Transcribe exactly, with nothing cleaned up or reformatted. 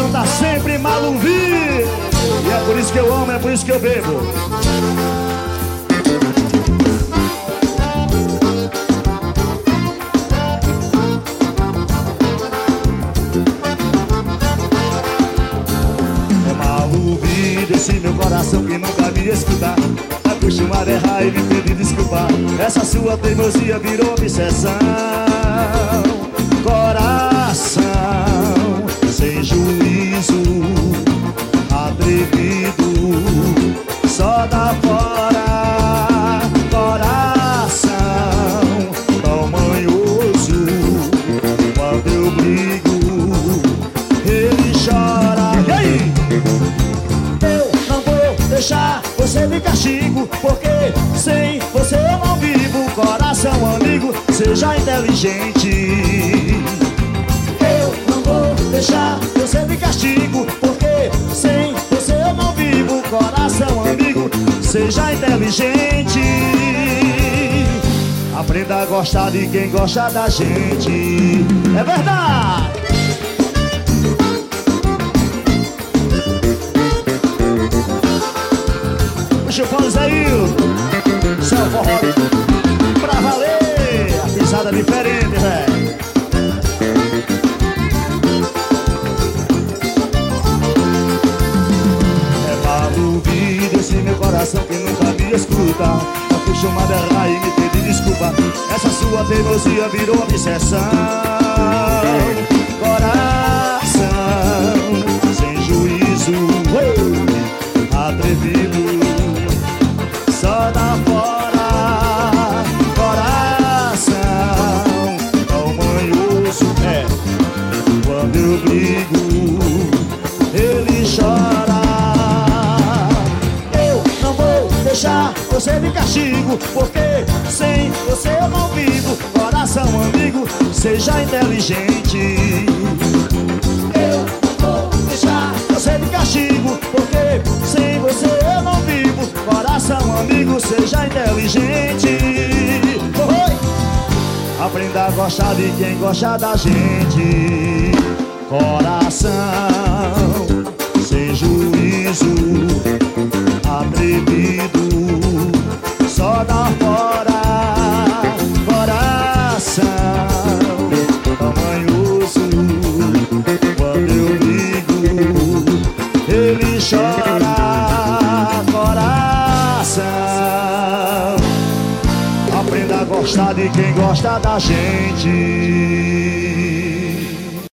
coração tá sempre maluvido. E é por isso que eu amo, é por isso que eu bebo. É maluvido esse meu coração que nunca me escuta. Acostumado a errar e me pedir desculpa. Essa sua teimosia virou obsessão. Coração sem juízo, atrevido, só dá fora. Coração tão manhoso, quando eu brigo, ele chora. E aí? Eu não vou deixar você de castigo, porque sem você eu não vivo. Coração amigo, seja inteligente. Eu não vou deixar você de castigo, porque sem você eu não vivo. Coração amigo, seja inteligente. Aprenda a gostar de quem gosta da gente. É verdade! Puxa o fone, Zailton. Só forró pra valer. A pisada diferente, velho. É maluvido esse meu coração que nunca me escuta. Acostumado a errar e me pedir desculpa. Essa sua teimosia virou obsessão. Coração sem juízo, atrevido, só dá fora. Coração tão manhoso, é, quando eu brigo, ele chora. Eu não vou deixar você de castigo, porque sem você eu não vivo. Coração amigo, seja inteligente. Eu não vou deixar você de castigo, porque sem você eu não vivo. Coração amigo, seja inteligente. Oi! Aprenda a gostar de quem gosta da gente. Coração sem juízo, atrevido, só dá fora. Coração tão manhoso, quando eu ligo, ele chora. Coração, aprenda a gostar de quem gosta da gente.